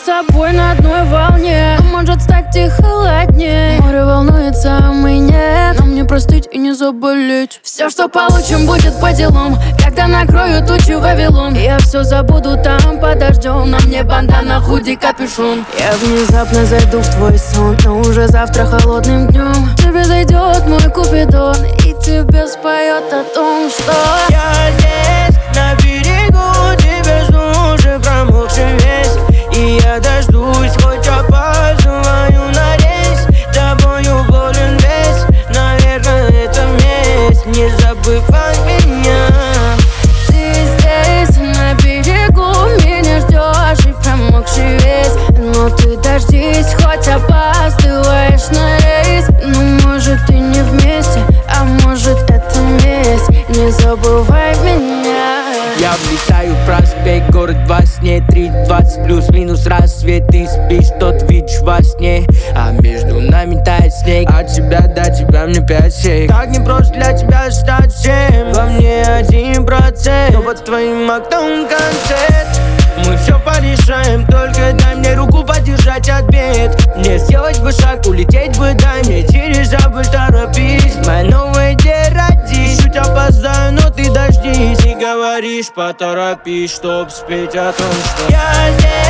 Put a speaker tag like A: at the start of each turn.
A: тобой на одной волне, а может стать и холоднее. Море волнуется, а мы нет. Нам не простить и не заболеть. Все, что получим, будет по делам. Когда накрою тучи Вавилон, я все забуду там под дождем. На мне бандана, худи, капюшон. Я внезапно зайду в твой сон, но уже завтра холодным днем тебе зайдет мой купидон и тебе споет о том, что
B: я здесь, на берегу, тебя жду, уже промокший весь. И я дождусь, хоть опаздываю на рейс. Тобою болен весь, наверное, это месть. Не забывай меня.
A: Ты здесь, на берегу, меня ждешь и промокший весь. Но ты дождись, хоть опаздываешь на рейс. Ну, может, и не вместе, а может, это месть. Не забывай меня.
B: Я влетаю в проспект, город во сне. 3:20 плюс-минус рассвет. Ты спишь, тот видишь во сне, а между нами тает снег. От тебя до тебя мне 5 сек. Так не просто для тебя стать всем. Во мне 1%, но под твоим окном концерт. Мы все порешаем, только дай мне руку подержать от бед. Мне сделать бы шаг, улететь бы, дай мне дирижабль, торопись. Моя новая идея родись. Чуть опоздаю, но ты дождись. И говоришь, поторопись, чтоб спеть о том, что я здесь.